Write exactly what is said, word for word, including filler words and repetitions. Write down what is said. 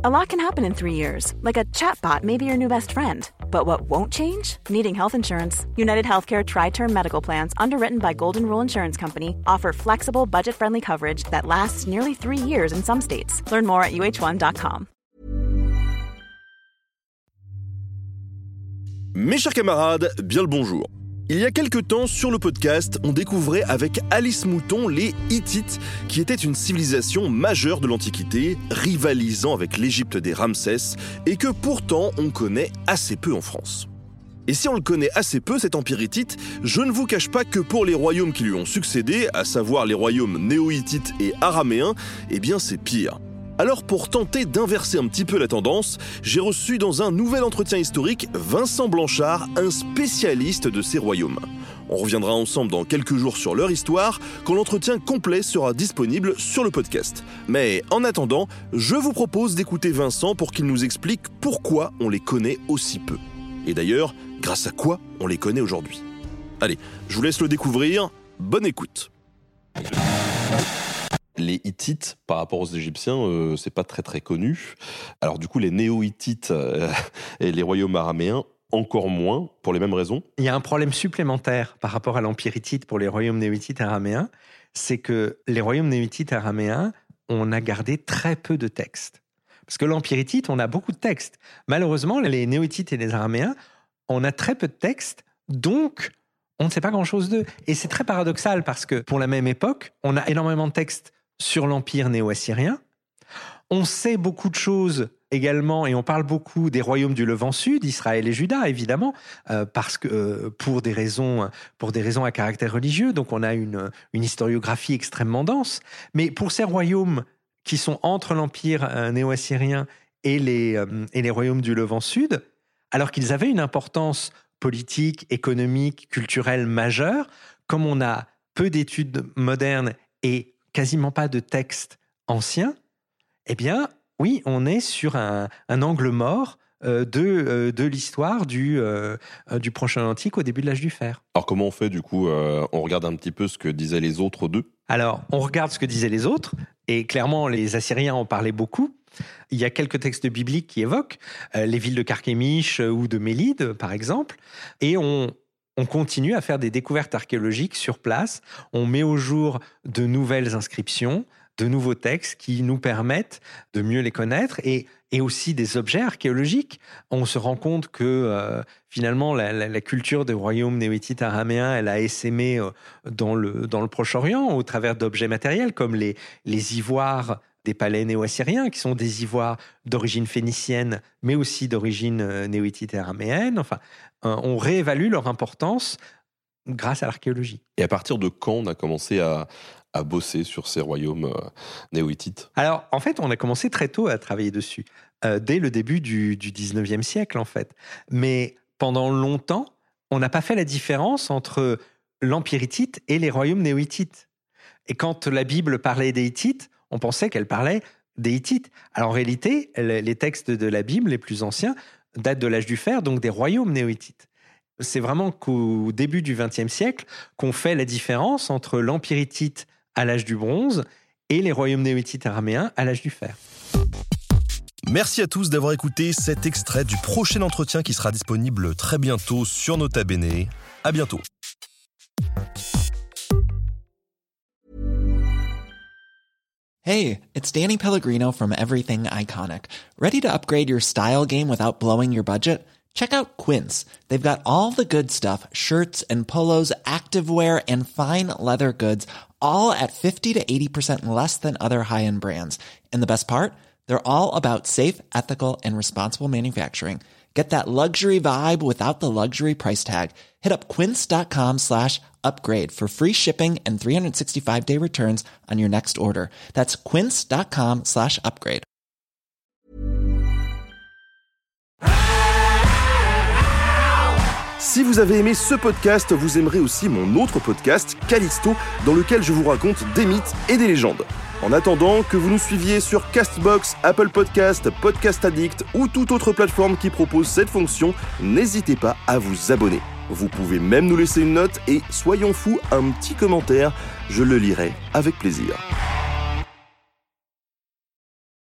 A lot can happen in three years, like a chatbot may be your new best friend. But what won't change? Needing health insurance. United Healthcare Tri-Term Medical Plans, underwritten by Golden Rule Insurance Company, offer flexible, budget-friendly coverage that lasts nearly three years in some states. Learn more at U H one dot com. Mes chers camarades, bien le bonjour. Il y a quelques temps, sur le podcast, on découvrait avec Alice Mouton les Hittites, qui étaient une civilisation majeure de l'Antiquité, rivalisant avec l'Égypte des Ramsès, et que pourtant on connaît assez peu en France. Et si on le connaît assez peu, cet empire hittite, je ne vous cache pas que pour les royaumes qui lui ont succédé, à savoir les royaumes néo-hittites et araméens, eh bien c'est pire. Alors pour tenter d'inverser un petit peu la tendance, j'ai reçu dans un nouvel entretien historique Vincent Blanchard, un spécialiste de ces royaumes. On reviendra ensemble dans quelques jours sur leur histoire, quand l'entretien complet sera disponible sur le podcast. Mais en attendant, je vous propose d'écouter Vincent pour qu'il nous explique pourquoi on les connaît aussi peu. Et d'ailleurs, grâce à quoi on les connaît aujourd'hui. Allez, je vous laisse le découvrir, bonne écoute. Les Hittites, par rapport aux Égyptiens, euh, c'est pas très très connu. Alors du coup, les néo-Hittites euh, et les royaumes araméens, encore moins, pour les mêmes raisons. Il y a un problème supplémentaire par rapport à l'empire hittite pour les royaumes néo-hittites et araméens, c'est que les royaumes néo-hittites et araméens, on a gardé très peu de textes. Parce que l'empire hittite, on a beaucoup de textes. Malheureusement, les néo-hittites et les araméens, on a très peu de textes, donc on ne sait pas grand-chose d'eux. Et c'est très paradoxal parce que pour la même époque, on a énormément de textes sur l'empire néo-assyrien. On sait beaucoup de choses également, et on parle beaucoup des royaumes du Levant Sud, Israël et Juda, évidemment, euh, parce que euh, pour des raisons, pour des raisons à caractère religieux. Donc on a une, une historiographie extrêmement dense. Mais pour ces royaumes qui sont entre l'empire euh, néo-assyrien et les, euh, et les royaumes du Levant Sud, alors qu'ils avaient une importance politique, économique, culturelle majeure, comme on a peu d'études modernes et quasiment pas de textes anciens, eh bien, oui, on est sur un, un angle mort euh, de, euh, de l'histoire du, euh, du Proche-Orient antique au début de l'âge du fer. Alors comment on fait du coup euh, On regarde un petit peu ce que disaient les autres d'eux. Alors, on regarde ce que disaient les autres, et clairement, les Assyriens en parlaient beaucoup. Il y a quelques textes bibliques qui évoquent euh, les villes de Carchemish euh, ou de Mélide, par exemple, et on... On continue à faire des découvertes archéologiques sur place. On met au jour de nouvelles inscriptions, de nouveaux textes qui nous permettent de mieux les connaître et, et aussi des objets archéologiques. On se rend compte que euh, finalement la, la, la culture des royaumes néo-hittites araméens, elle a essaimé euh, dans le, dans le Proche-Orient au travers d'objets matériels comme les, les ivoires des palais néo-assyriens, qui sont des ivoires d'origine phénicienne, mais aussi d'origine euh, néo-hittite et araméenne. Enfin, euh, on réévalue leur importance grâce à l'archéologie. Et à partir de quand on a commencé à, à bosser sur ces royaumes euh, néo-hittites ? Alors, en fait, on a commencé très tôt à travailler dessus, euh, dès le début du, du dix-neuvième siècle, en fait. Mais pendant longtemps, on n'a pas fait la différence entre l'empire hittite et les royaumes néo-hittites. Et quand la Bible parlait des Hittites, on pensait qu'elle parlait des Hittites. Alors en réalité, les textes de la Bible les plus anciens datent de l'âge du fer, donc des royaumes néo-hittites. C'est vraiment qu'au début du vingtième siècle qu'on fait la différence entre l'empire hittite à l'âge du bronze et les royaumes néo-hittites araméens à l'âge du fer. Merci à tous d'avoir écouté cet extrait du prochain entretien qui sera disponible très bientôt sur Nota Bene. À bientôt. Hey, it's Danny Pellegrino from Everything Iconic. Ready to upgrade your style game without blowing your budget? Check out Quince. They've got all the good stuff, shirts and polos, activewear, and fine leather goods, all at fifty to eighty percent less than other high-end brands. And the best part? They're all about safe, ethical, and responsible manufacturing. Get that luxury vibe without the luxury price tag. Hit up quince.com slash upgrade for free shipping and three sixty-five day returns on your next order. That's quince.com slash upgrade. Si vous avez aimé ce podcast, vous aimerez aussi mon autre podcast, Callisto, dans lequel je vous raconte des mythes et des légendes. En attendant, que vous nous suiviez sur Castbox, Apple Podcast, Podcast Addict ou toute autre plateforme qui propose cette fonction, n'hésitez pas à vous abonner. Vous pouvez même nous laisser une note et, soyons fous, un petit commentaire, je le lirai avec plaisir.